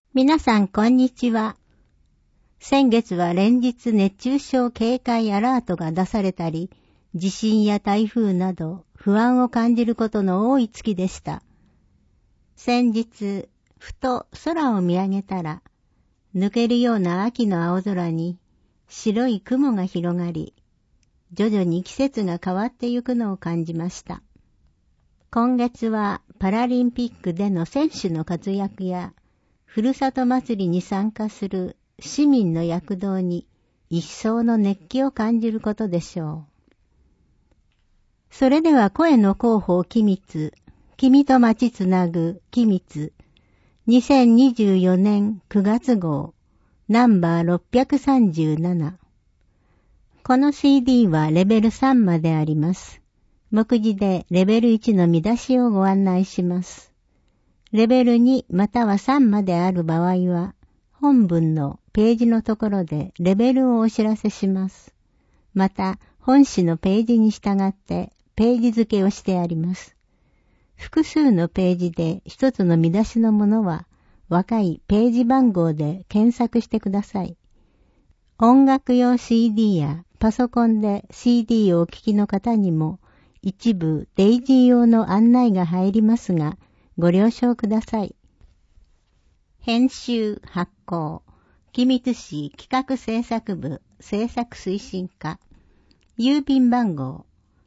皆さんこんにちは。先月は連日熱中症警戒アラートが出されたり、地震や台風など不安を感じることの多い月でした。先日、ふと空を見上げたら、抜けるような秋の青空に白い雲が広がり、徐々に季節が変わってゆくのを感じました。今月はパラリンピックでの選手の活躍や、ふるさと祭りに参加する市民の躍動に一層の熱気を感じることでしょう。それでは声の広報機密、君と街つなぐ機密、2024年9月号、ナンバー637。この CD はレベル3まであります。目次でレベル1の見出しをご案内します。レベル2または3まである場合は、本文のページのところでレベルをお知らせします。また、本誌のページに従ってページ付けをしてあります。複数のページで一つの見出しのものは、若いページ番号で検索してください。音楽用 CD やパソコンで CD をお聴きの方にも、一部デイジー用の案内が入りますが、ご了承ください。編集発行、君津市企画制作部制作推進課、郵便番号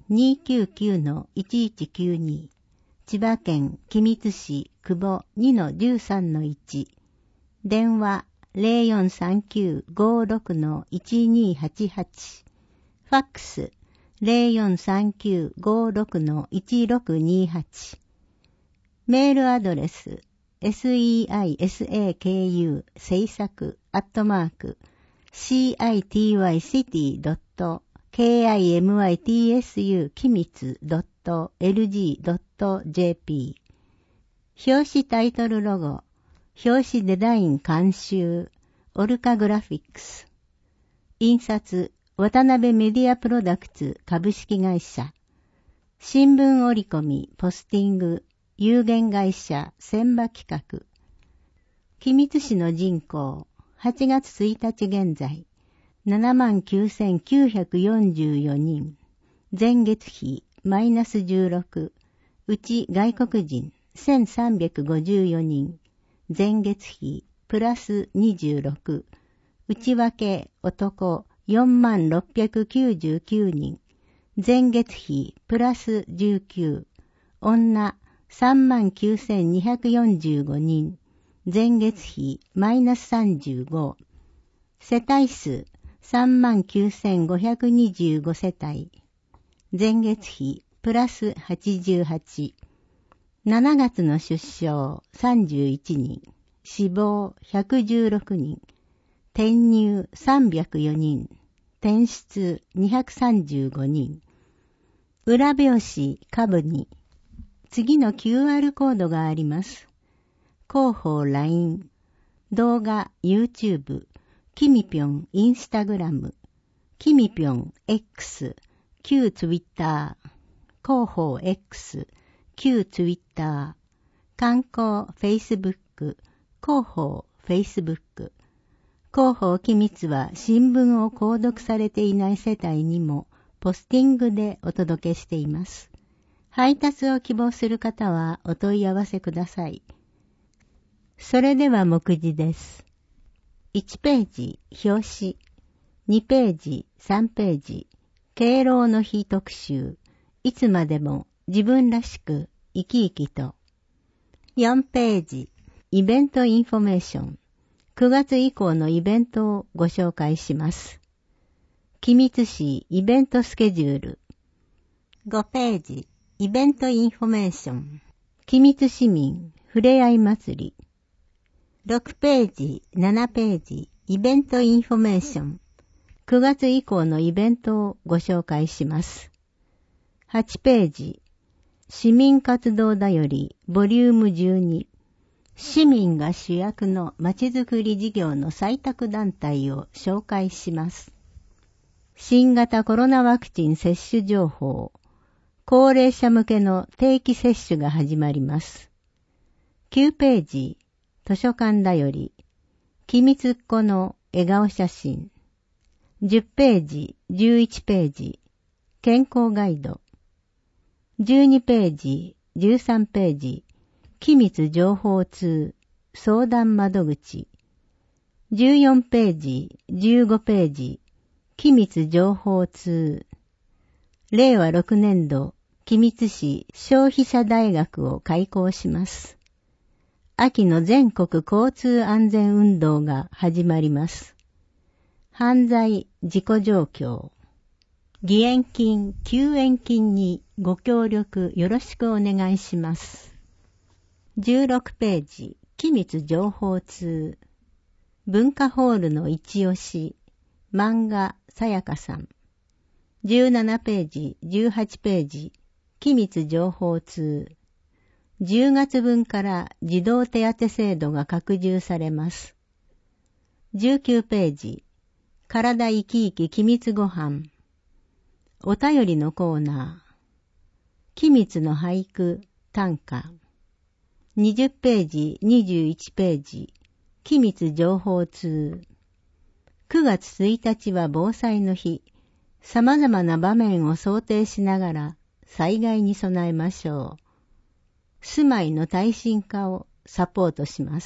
299-1192、千葉県君津市久保 2-13-1、電話 043956-1288、ファックス 043956-1628、メールアドレス、seisaku 制作@citycity.kimitsu 機密 .lg.jp 表紙タイトルロゴ、表紙デザイン監修、オルカグラフィックス、印刷、渡辺メディアプロダクツ株式会社、新聞折り込み、ポスティング、有限会社、千葉企画。君津市の人口、8月1日現在、79,944 人。前月比、マイナス16。うち外国人、1,354 人。前月比、プラス26。内訳、男、4699 人。前月比、プラス19。女、39,245 人。前月比マイナス35。世帯数 39,525 世帯。前月比プラス88。7月の出生31人。死亡116人。転入304人。転出235人。裏表紙下部に次の QR コードがあります。広報 LINE、動画 YouTube、キミピョンインスタグラム、キミピョン X、旧 Twitter、広報 X、旧 Twitter、観光 Facebook、広報 Facebook、広報機密は新聞を購読されていない世帯にもポスティングでお届けしています。配達を希望する方はお問い合わせください。それでは目次です。1ページ、表紙。2ページ、3ページ、敬老の日特集。いつまでも自分らしく生き生きと。4ページ、イベントインフォメーション。9月以降のイベントをご紹介します。君津市イベントスケジュール。5ページ、イベントインフォメーション。君津市民ふれあい祭り。6ページ、7ページ、イベントインフォメーション。9月以降のイベントをご紹介します。8ページ、市民活動だよりボリューム12。市民が主役のまちづくり事業の採択団体を紹介します。新型コロナワクチン接種情報。高齢者向けの定期接種が始まります。9ページ、 図書館だより、君つっ子の笑顔写真。10ページ、11ページ、健康ガイド。12ページ、13ページ、機密情報通、相談窓口。14ページ、15ページ、機密情報通。令和6年度、君津市消費者大学を開校します。秋の全国交通安全運動が始まります。犯罪、事故状況。義援金、救援金にご協力よろしくお願いします。16ページ、機密情報通。文化ホールの一押し、漫画さやかさん。17ページ、18ページ、機密情報通。10月分から児童手当制度が拡充されます。19ページ、体生き生き機密ご飯。お便りのコーナー。機密の俳句、短歌。20ページ、21ページ、機密情報通。9月1日は防災の日。様々な場面を想定しながら災害に備えましょう。住まいの耐震化をサポートします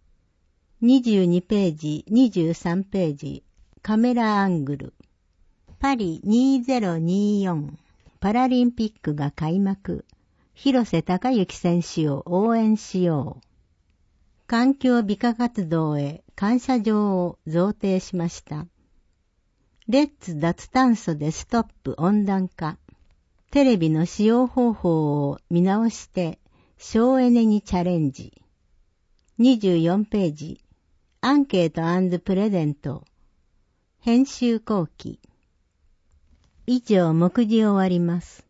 。22ページ、23ページ、カメラアングル。パリ2024パラリンピックが開幕。広瀬隆之選手を応援しよう。環境美化活動へ感謝状を贈呈しました。レッツ脱炭素でストップ温暖化。テレビの使用方法を見直して省エネにチャレンジ。24ページ。アンケート&プレゼント。編集後期。以上、目次終わります。